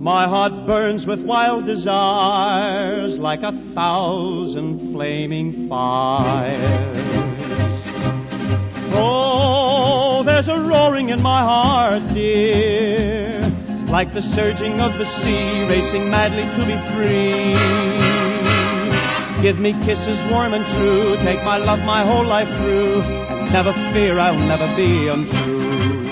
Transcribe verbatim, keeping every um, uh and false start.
My heart burns with wild desires like a thousand flaming fires. Oh, there's a roaring in my heart, dear, like the surging of the sea, racing madly to be free. Give me kisses warm and true, take my love my whole life through, and never fear I'll never be untrue.